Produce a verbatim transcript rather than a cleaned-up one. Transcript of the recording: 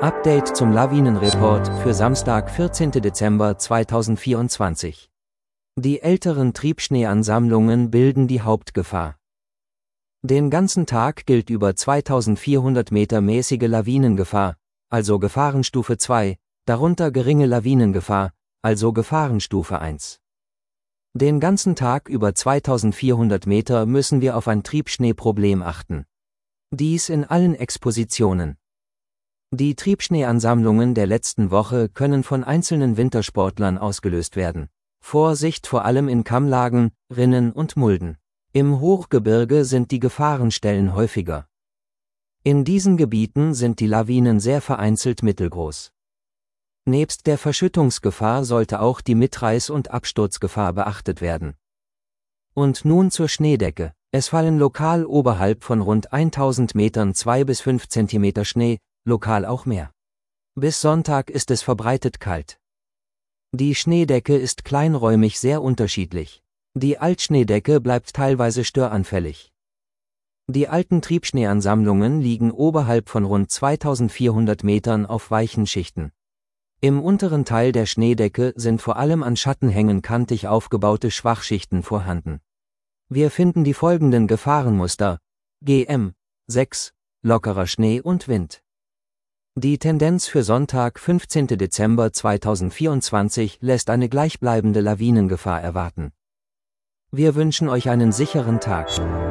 Update zum Lawinenreport für Samstag, vierzehnten Dezember zweitausendvierundzwanzig. Die älteren Triebschneeansammlungen bilden die Hauptgefahr. Den ganzen Tag gilt über zweitausendvierhundert Meter mäßige Lawinengefahr, also Gefahrenstufe zwei, darunter geringe Lawinengefahr, also Gefahrenstufe eins. Den ganzen Tag über zweitausendvierhundert Meter müssen wir auf ein Triebschneeproblem achten. Dies in allen Expositionen. Die Triebschneeansammlungen der letzten Woche können von einzelnen Wintersportlern ausgelöst werden. Vorsicht vor allem in Kammlagen, Rinnen und Mulden. Im Hochgebirge sind die Gefahrenstellen häufiger. In diesen Gebieten sind die Lawinen sehr vereinzelt mittelgroß. Nebst der Verschüttungsgefahr sollte auch die Mitreiß- und Absturzgefahr beachtet werden. Und nun zur Schneedecke. Es fallen lokal oberhalb von rund tausend Metern zwei bis fünf Zentimeter Schnee, lokal auch mehr. Bis Sonntag ist es verbreitet kalt. Die Schneedecke ist kleinräumig sehr unterschiedlich. Die Altschneedecke bleibt teilweise störanfällig. Die alten Triebschneeansammlungen liegen oberhalb von rund zweitausendvierhundert Metern auf weichen Schichten. Im unteren Teil der Schneedecke sind vor allem an Schattenhängen kantig aufgebaute Schwachschichten vorhanden. Wir finden die folgenden Gefahrenmuster: G M sechs, lockerer Schnee und Wind. Die Tendenz für Sonntag, fünfzehnten Dezember zweitausendvierundzwanzig, lässt eine gleichbleibende Lawinengefahr erwarten. Wir wünschen euch einen sicheren Tag.